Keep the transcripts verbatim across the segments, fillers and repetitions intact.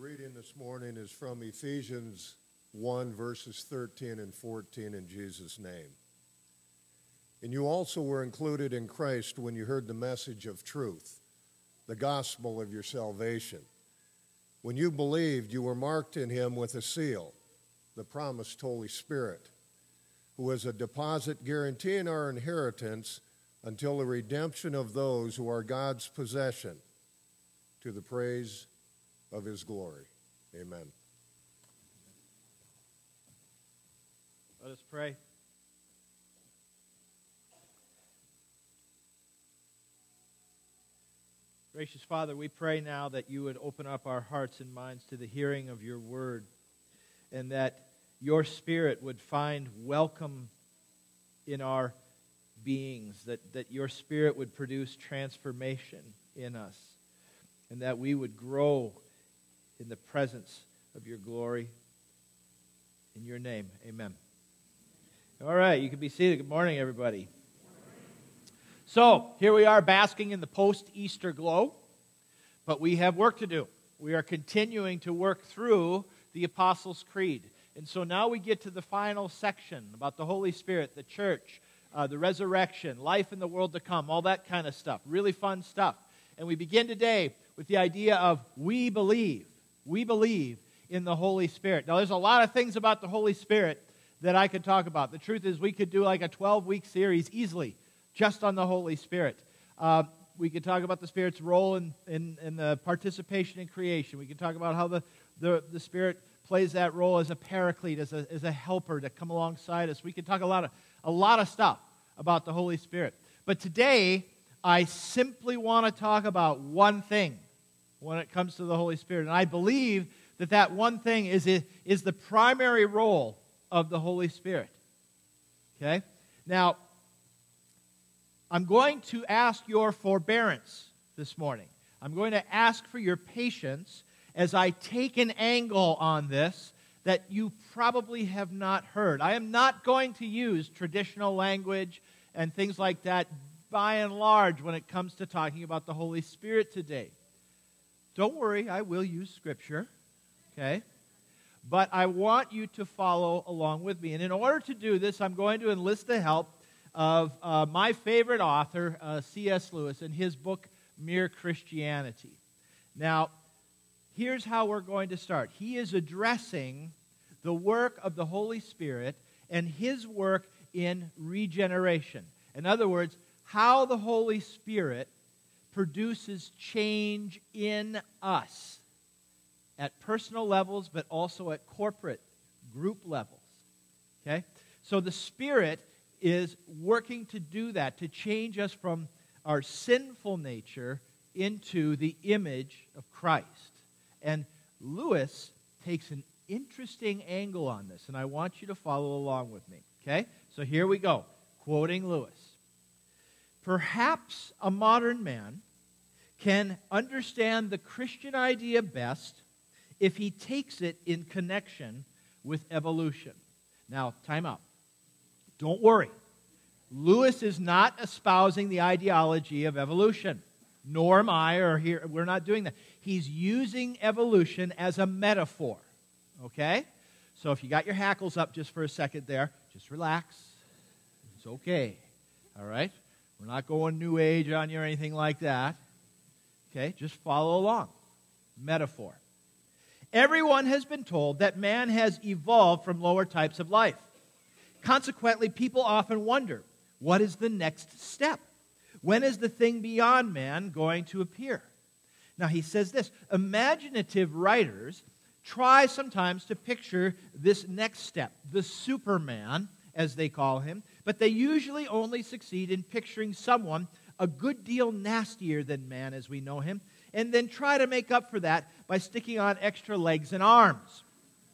reading this morning is from Ephesians one, verses thirteen and fourteen in Jesus' name. And you also were included in Christ when you heard the message of truth, the gospel of your salvation. When you believed, you were marked in him with a seal, the promised Holy Spirit, who is a deposit guaranteeing our inheritance until the redemption of those who are God's possession, to the praise of his glory. Amen. Let us pray. Gracious Father, we pray now that you would open up our hearts and minds to the hearing of your word, and that your Spirit would find welcome in our beings, that, that your Spirit would produce transformation in us, and that we would grow in the presence of your glory. In your name, amen. All right, you can be seated. Good morning, everybody. So, here we are basking in the post-Easter glow, but we have work to do. We are continuing to work through the Apostles' Creed. And so now we get to the final section about the Holy Spirit, the church, uh, the resurrection, life in the world to come, all that kind of stuff. Really fun stuff. And we begin today with the idea of we believe. We believe in the Holy Spirit. Now, there's a lot of things about the Holy Spirit that I could talk about. The truth is we could do like a twelve-week series easily just on the Holy Spirit. Uh, we could talk about the Spirit's role in, in, in the participation in creation. We could talk about how the, the, the Spirit plays that role as a paraclete, as a, as a helper to come alongside us. We could talk a lot of, a lot of stuff about the Holy Spirit. But today, I simply want to talk about one thing when it comes to the Holy Spirit. And I believe that that one thing is, is the primary role of the Holy Spirit. Okay? Now, I'm going to ask your forbearance this morning. I'm going to ask for your patience as I take an angle on this that you probably have not heard. I am not going to use traditional language and things like that by and large when it comes to talking about the Holy Spirit today. Don't worry, I will use Scripture, okay? But I want you to follow along with me. And in order to do this, I'm going to enlist the help of uh, my favorite author, uh, C S Lewis, in his book, Mere Christianity. Now, here's how we're going to start. He is addressing the work of the Holy Spirit and his work in regeneration. In other words, how the Holy Spirit produces change in us at personal levels, but also at corporate group levels. Okay? So the Spirit is working to do that, to change us from our sinful nature into the image of Christ. And Lewis takes an interesting angle on this, and I want you to follow along with me. Okay? So here we go, quoting Lewis. Perhaps a modern man can understand the Christian idea best if he takes it in connection with evolution. Now, time out. Don't worry. Lewis is not espousing the ideology of evolution, nor am I, or here, we're not doing that. He's using evolution as a metaphor, okay? So if you got your hackles up just for a second there, just relax. It's okay, all right? We're not going New Age on you or anything like that. Okay, just follow along. Metaphor. Everyone has been told that man has evolved from lower types of life. Consequently, people often wonder, what is the next step? When is the thing beyond man going to appear? Now, he says this, imaginative writers try sometimes to picture this next step, the Superman, as they call him, but they usually only succeed in picturing someone a good deal nastier than man as we know him, and then try to make up for that by sticking on extra legs and arms.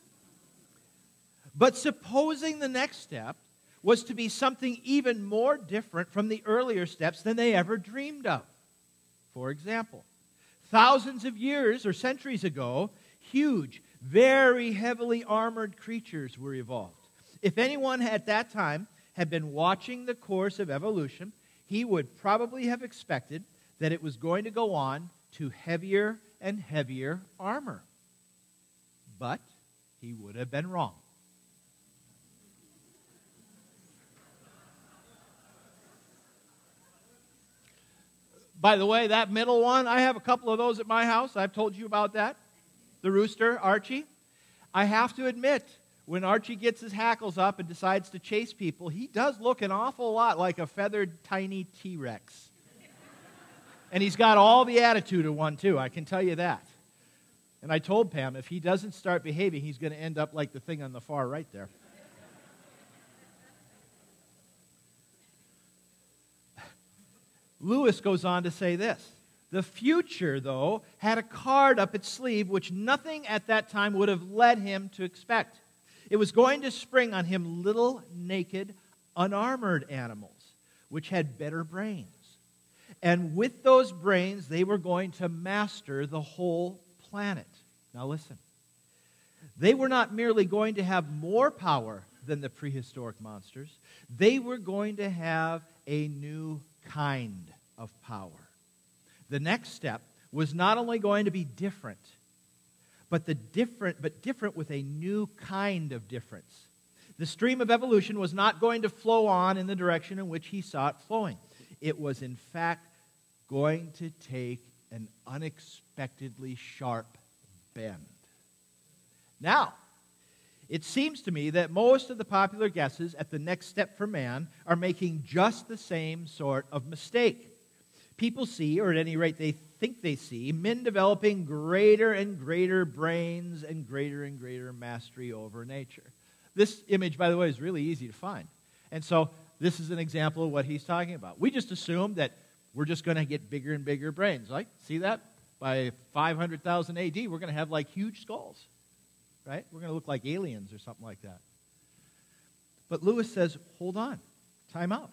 But supposing the next step was to be something even more different from the earlier steps than they ever dreamed of. For example, thousands of years or centuries ago, huge, very heavily armored creatures were evolved. If anyone at that time had been watching the course of evolution, he would probably have expected that it was going to go on to heavier and heavier armor. but he would have been wrong. By the way, that middle one, I have a couple of those at my house. I've told you about that. The rooster, Archie. I have to admit, when Archie gets his hackles up and decides to chase people, he does look an awful lot like a feathered, tiny T-Rex. And he's got all the attitude of one, too, I can tell you that. And I told Pam, if he doesn't start behaving, he's going to end up like the thing on the far right there. Lewis goes on to say this. The future, though, had a card up its sleeve which nothing at that time would have led him to expect. It was going to spring on him little, naked, unarmored animals, which had better brains. And with those brains, they were going to master the whole planet. Now listen. They were not merely going to have more power than the prehistoric monsters. They were going to have a new kind of power. The next step was not only going to be different, but the different, but different with a new kind of difference. The stream of evolution was not going to flow on in the direction in which he saw it flowing. It was, in fact, going to take an unexpectedly sharp bend. Now, it seems to me that most of the popular guesses at the next step for man are making just the same sort of mistake. People see, or at any rate they think they see, men developing greater and greater brains and greater and greater mastery over nature. This image, by the way, is really easy to find. And so this is an example of what he's talking about. We just assume that we're just going to get bigger and bigger brains. Like, see that? By five hundred thousand A D, we're going to have like huge skulls. Right? We're going to look like aliens or something like that. But Lewis says, hold on, time out.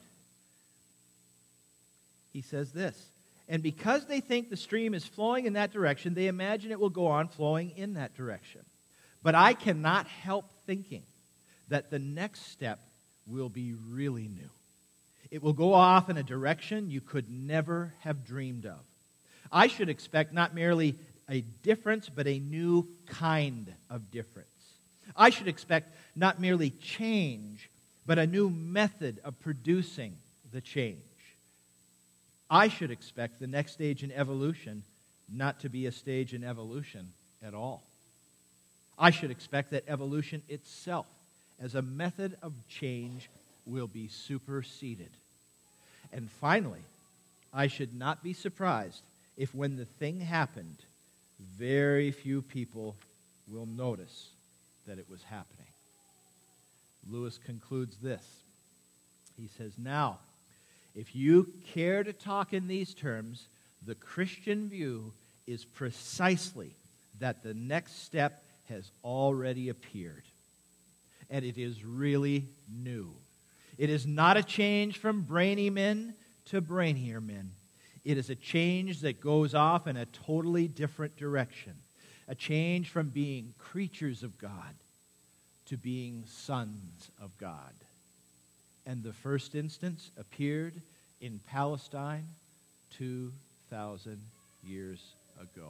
He says this, and because they think the stream is flowing in that direction, they imagine it will go on flowing in that direction. But I cannot help thinking that the next step will be really new. It will go off in a direction you could never have dreamed of. I should expect not merely a difference, but a new kind of difference. I should expect not merely change, but a new method of producing the change. I should expect the next stage in evolution not to be a stage in evolution at all. I should expect that evolution itself, as a method of change, will be superseded. And finally, I should not be surprised if when the thing happened, very few people will notice that it was happening. Lewis concludes this. He says, now, if you care to talk in these terms, the Christian view is precisely that the next step has already appeared. And it is really new. It is not a change from brainy men to brainier men. It is a change that goes off in a totally different direction. A change from being creatures of God to being sons of God. And the first instance appeared in Palestine two thousand years ago.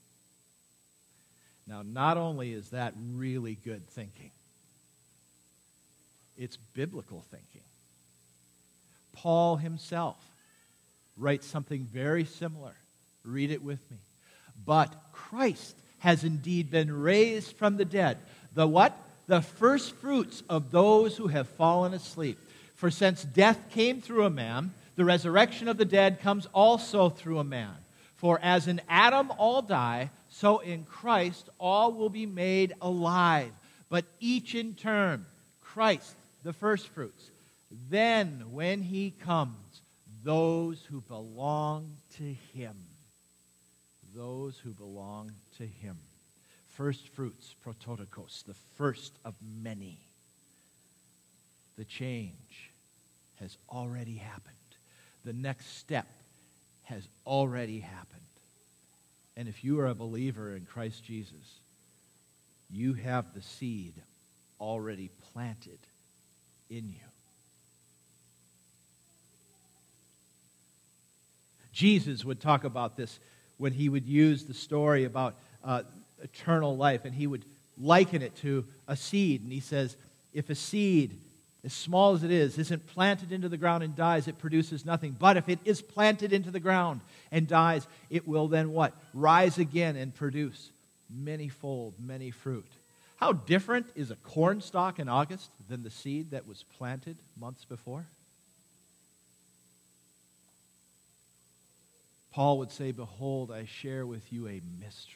Now, not only is that really good thinking, it's biblical thinking. Paul himself writes something very similar. Read it with me. But Christ has indeed been raised from the dead. The what? The first fruits of those who have fallen asleep. For since death came through a man, the resurrection of the dead comes also through a man. For as in Adam all die, so in Christ all will be made alive. But each in turn, Christ, the first fruits. Then, when he comes, those who belong to him. Those who belong to him. First fruits, prototokos, the first of many. The change has already happened. The next step has already happened. And if you are a believer in Christ Jesus, you have the seed already planted in you. Jesus would talk about this when he would use the story about uh, eternal life, and he would liken it to a seed. And he says, if a seed, as small as it is, isn't planted into the ground and dies, it produces nothing. But if it is planted into the ground and dies, it will then what? Rise again and produce manyfold, many fruit. How different is a corn stalk in August than the seed that was planted months before? Paul would say, behold, I share with you a mystery.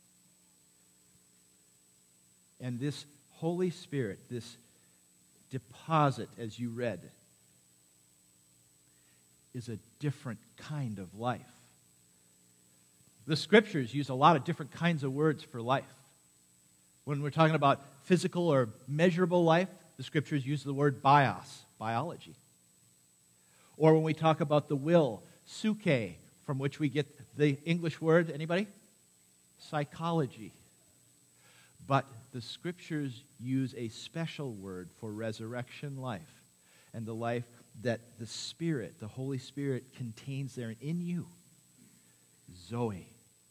And this Holy Spirit, this deposit, as you read, is a different kind of life. The Scriptures use a lot of different kinds of words for life. When we're talking about physical or measurable life, the Scriptures use the word bios, biology. Or when we talk about the will, psyche, from which we get the English word, anybody? Psychology. But the Scriptures use a special word for resurrection life, and the life that the Spirit, the Holy Spirit, contains there in you. Zoe.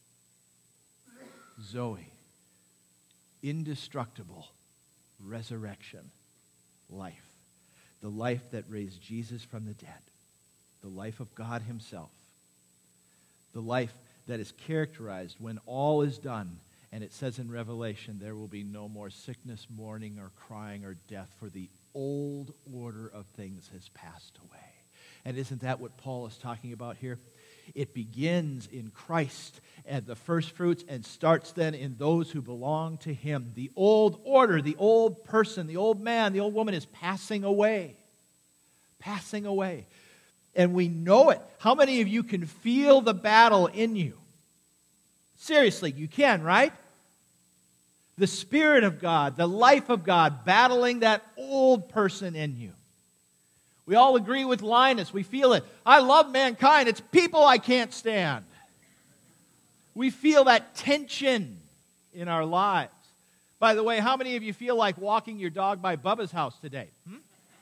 Zoe. Indestructible resurrection life. The life that raised Jesus from the dead. The life of God Himself. The life that is characterized when all is done. And it says in Revelation, there will be no more sickness, mourning, or crying, or death, for the old order of things has passed away. And isn't that what Paul is talking about here? It begins in Christ at the first fruits and starts then in those who belong to Him. The old order, the old person, the old man, the old woman is passing away. Passing away. And we know it. How many of you can feel the battle in you? Seriously, you can, right? The Spirit of God, the life of God, battling that old person in you. We all agree with Linus. We feel it. I love mankind. It's people I can't stand. We feel that tension in our lives. By the way, how many of you feel like walking your dog by Bubba's house today? Hmm?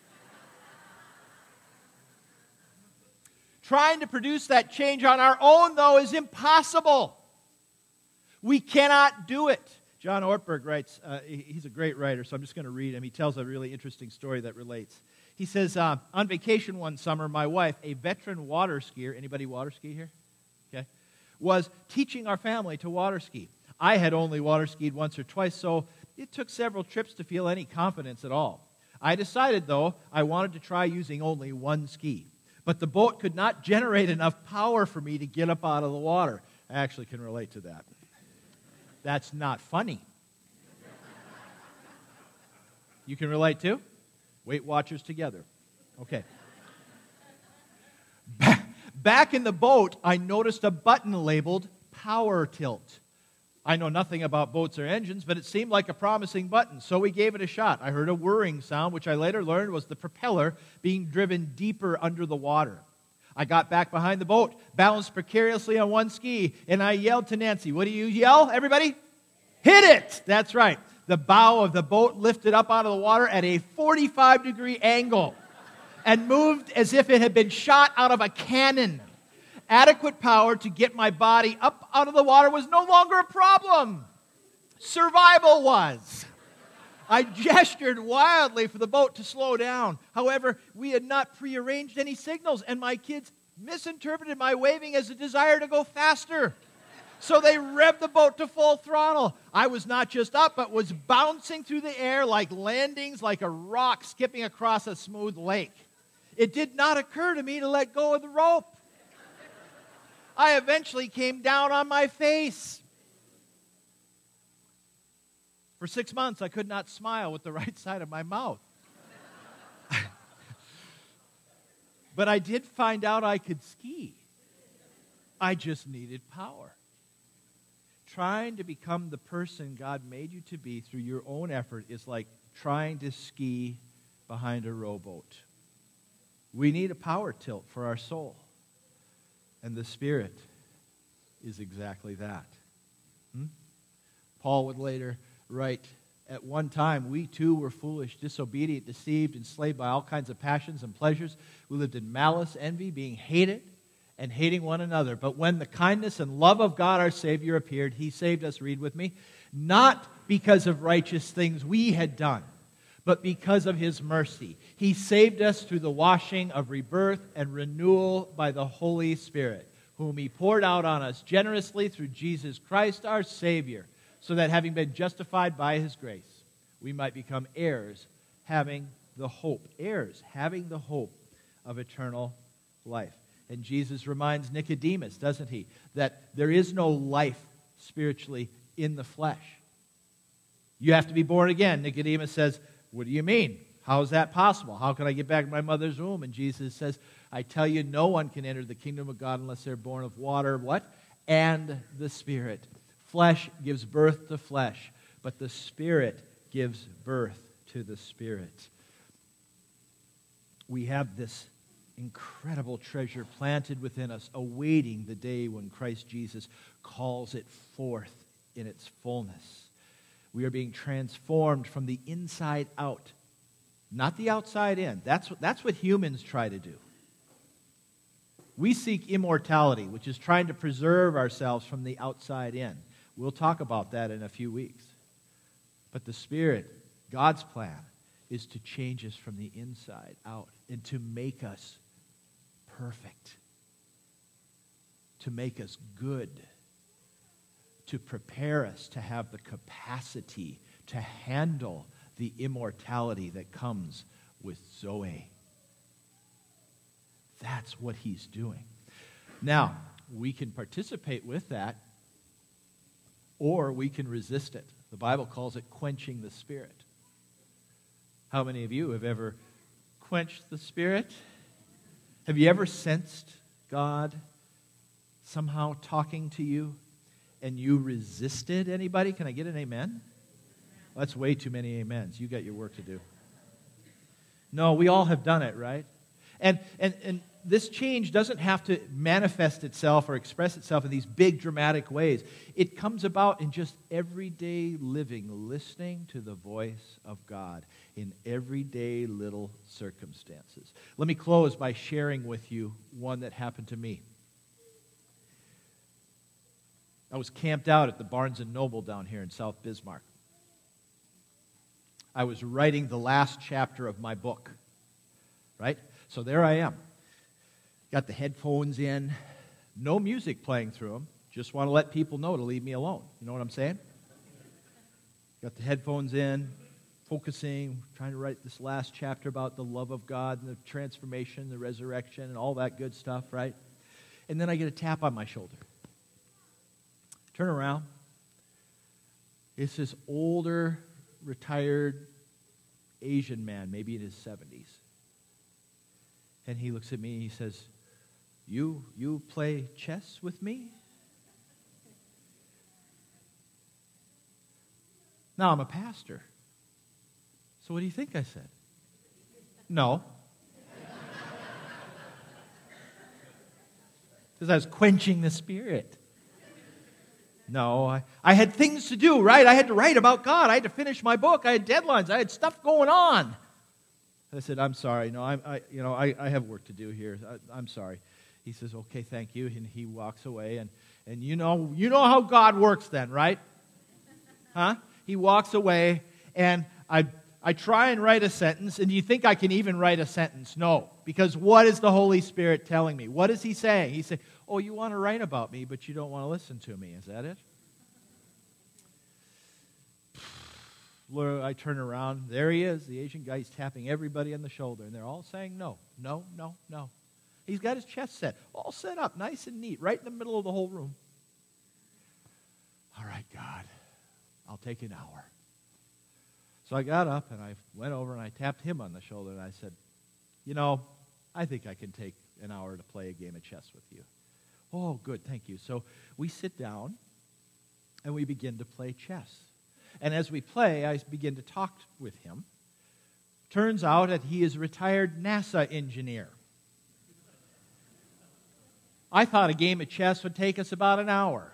Trying to produce that change on our own, though, is impossible. We cannot do it. John Ortberg writes, uh, he's a great writer, so I'm just going to read him. He tells a really interesting story that relates. He says, uh, on vacation one summer, my wife, a veteran water skier, anybody water ski here? Okay, was teaching our family to water ski. I had only water skied once or twice, so it took several trips to feel any confidence at all. I decided, though, I wanted to try using only one ski. But the boat could not generate enough power for me to get up out of the water. I actually can relate to that. That's not funny. You can relate too? Weight Watchers together. Okay. Back in the boat, I noticed a button labeled Power Tilt. I know nothing about boats or engines, but it seemed like a promising button, so we gave it a shot. I heard a whirring sound, which I later learned was the propeller being driven deeper under the water. I got back behind the boat, balanced precariously on one ski, and I yelled to Nancy. What do you yell, everybody? Hit it! That's right. The bow of the boat lifted up out of the water at a forty-five degree angle and moved as if it had been shot out of a cannon. Adequate power to get my body up out of the water was no longer a problem. Survival was. I gestured wildly for the boat to slow down. However, we had not prearranged any signals, and my kids misinterpreted my waving as a desire to go faster. So they revved the boat to full throttle. I was not just up, but was bouncing through the air like landings, like a rock skipping across a smooth lake. It did not occur to me to let go of the rope. I eventually came down on my face. For six months, I could not smile with the right side of my mouth. But I did find out I could ski. I just needed power. Trying to become the person God made you to be through your own effort is like trying to ski behind a rowboat. We need a power tilt for our soul. And the Spirit is exactly that. Hmm? Paul would later write, at one time we too were foolish, disobedient, deceived, enslaved by all kinds of passions and pleasures. We lived in malice, envy, being hated and hating one another. But when the kindness and love of God our Savior appeared, He saved us, read with me, not because of righteous things we had done, but because of His mercy. He saved us through the washing of rebirth and renewal by the Holy Spirit, whom He poured out on us generously through Jesus Christ our Savior, so that having been justified by His grace, we might become heirs, having the hope, heirs, having the hope of eternal life. And Jesus reminds Nicodemus, doesn't he, that there is no life spiritually in the flesh. You have to be born again. Nicodemus says, what do you mean? How is that possible? How can I get back to my mother's womb? And Jesus says, I tell you, no one can enter the kingdom of God unless they're born of water, what? And the Spirit. Flesh gives birth to flesh, but the Spirit gives birth to the Spirit. We have this incredible treasure planted within us, awaiting the day when Christ Jesus calls it forth in its fullness. We are being transformed from the inside out, not the outside in. That's what, that's what humans try to do. We seek immortality, which is trying to preserve ourselves from the outside in. We'll talk about that in a few weeks. But the Spirit, God's plan, is to change us from the inside out and to make us perfect, to make us good, to prepare us to have the capacity to handle the immortality that comes with Zoe. That's what He's doing. Now, we can participate with that, or we can resist it. The Bible calls it quenching the Spirit. How many of you have ever quenched the Spirit? Have you ever sensed God somehow talking to you and you resisted? Anybody? Can I get an amen? Well, that's way too many amens. You got your work to do. No, we all have done it, right? And and and this change doesn't have to manifest itself or express itself in these big dramatic ways. It comes about in just everyday living, listening to the voice of God in everyday little circumstances. Let me close by sharing with you one that happened to me. I was camped out at the Barnes and Noble down here in South Bismarck. I was writing the last chapter of my book, right? So there I am. Got the headphones in, no music playing through them. Just want to let people know to leave me alone. You know what I'm saying? Got the headphones in, focusing, trying to write this last chapter about the love of God and the transformation, the resurrection, and all that good stuff, right? And then I get a tap on my shoulder. Turn around. It's this older, retired Asian man, maybe in his seventies. And he looks at me and he says, You, you play chess with me? Now, I'm a pastor. So what do you think I said? No. Because I was quenching the Spirit. No, I, I had things to do, right? I had to write about God. I had to finish my book. I had deadlines. I had stuff going on. I said, I'm sorry. No, I, I you know, I, I have work to do here. I, I'm sorry. He says, okay, thank you. And he walks away. And, and you know, you know how God works then, right? Huh? He walks away, and I I try and write a sentence, and do you think I can even write a sentence? No. Because what is the Holy Spirit telling me? What is He saying? He's saying, oh, you want to write about me, but you don't want to listen to me. Is that it? I turn around. There he is, the Asian guy. He's tapping everybody on the shoulder, and they're all saying no, no, no, no. He's got his chest set, all set up, nice and neat, right in the middle of the whole room. All right, God, I'll take an hour. So I got up, and I went over, and I tapped him on the shoulder, and I said, you know, I think I can take an hour to play a game of chess with you. Oh, good, thank you. So we sit down, and we begin to play chess. And as we play, I begin to talk with him. Turns out that he is a retired NASA engineer. I thought a game of chess would take us about an hour.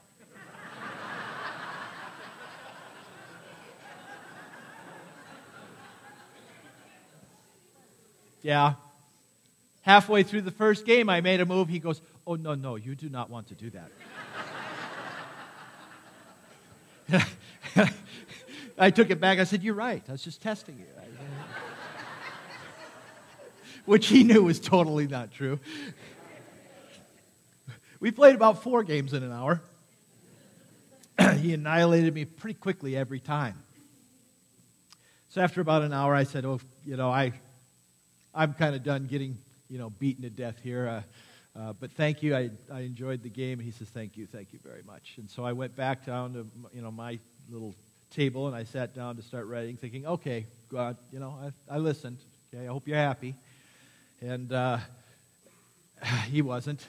Yeah. Halfway through the first game, I made a move. He goes, oh, no, no, you do not want to do that. I took it back. I said, you're right. I was just testing you. Which he knew was totally not true. We played about four games in an hour. He annihilated me pretty quickly every time. So after about an hour, I said, oh, you know, I, I'm kind of done getting, you know, beaten to death here. Uh, uh, but thank you. I, I enjoyed the game. And he says, thank you, thank you very much. And so I went back down to, you know, my little table, and I sat down to start writing, thinking, okay, God, you know, I, I listened. Okay, I hope you're happy. And uh, he wasn't.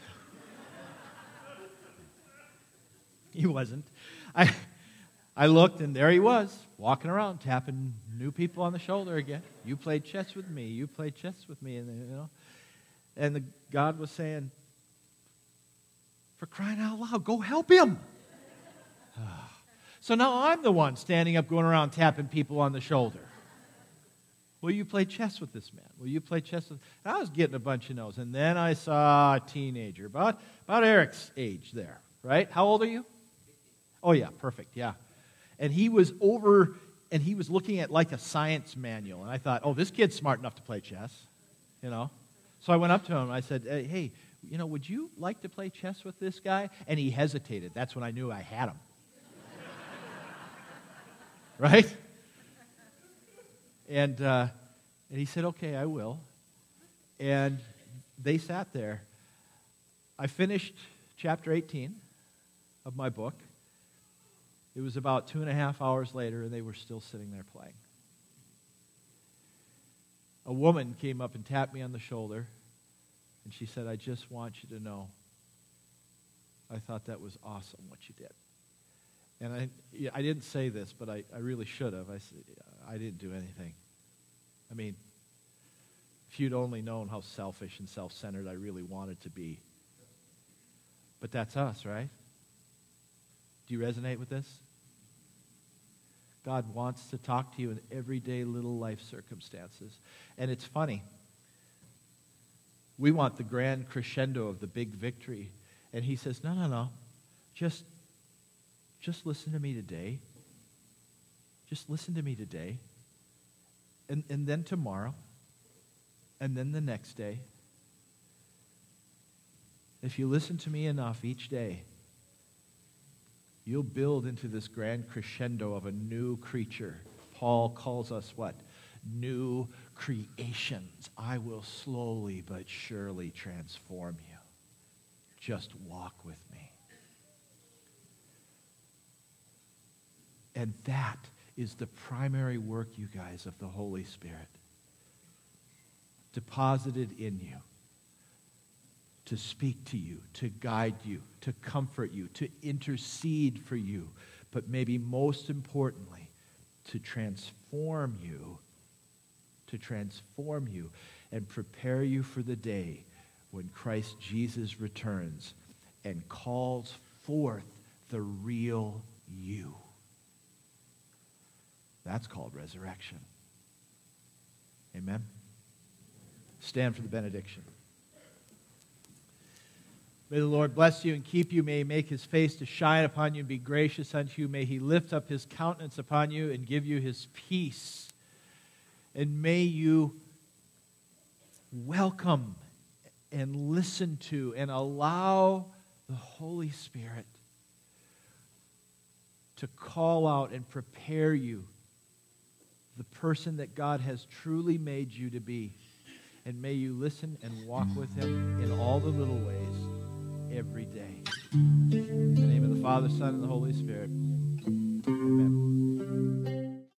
He wasn't. I I looked, and there he was, walking around, tapping new people on the shoulder again. You played chess with me. You played chess with me. And, you know, and the, God was saying, for crying out loud, go help him. So now I'm the one standing up, going around, tapping people on the shoulder. Will you play chess with this man? Will you play chess with... And I was getting a bunch of no's. And then I saw a teenager, about, about Eric's age there, right? How old are you? Oh, yeah, perfect, yeah. And he was over, and he was looking at like a science manual. And I thought, oh, this kid's smart enough to play chess, you know. So I went up to him, and I said, hey, you know, would you like to play chess with this guy? And he hesitated. That's when I knew I had him. Right? And uh, and he said, okay, I will. And they sat there. I finished chapter eighteen of my book. It was about two and a half hours later, and they were still sitting there playing. A woman came up and tapped me on the shoulder, and she said, I just want you to know, I thought that was awesome what you did. And I, yeah, I didn't say this, but I, I really should have. I said, I didn't do anything. I mean, if you'd only known how selfish and self-centered I really wanted to be. But that's us, right? Do you resonate with this? God wants to talk to you in everyday little life circumstances. And it's funny. We want the grand crescendo of the big victory. And he says, no, no, no. Just Just listen to me today. Just listen to me today. And, and then tomorrow. And then the next day. If you listen to me enough each day, you'll build into this grand crescendo of a new creature. Paul calls us what? New creations. I will slowly but surely transform you. Just walk with me. And that is the primary work, you guys, of the Holy Spirit. Deposited in you. To speak to you, to guide you, to comfort you, to intercede for you. But maybe most importantly, to transform you. To transform you and prepare you for the day when Christ Jesus returns and calls forth the real you. That's called resurrection. Amen? Stand for the benediction. May the Lord bless you and keep you. May he make his face to shine upon you and be gracious unto you. May he lift up his countenance upon you and give you his peace. And may you welcome and listen to and allow the Holy Spirit to call out and prepare you the person that God has truly made you to be. And may you listen and walk with him in all the little ways every day. In the name of the Father, Son, and the Holy Spirit. Amen.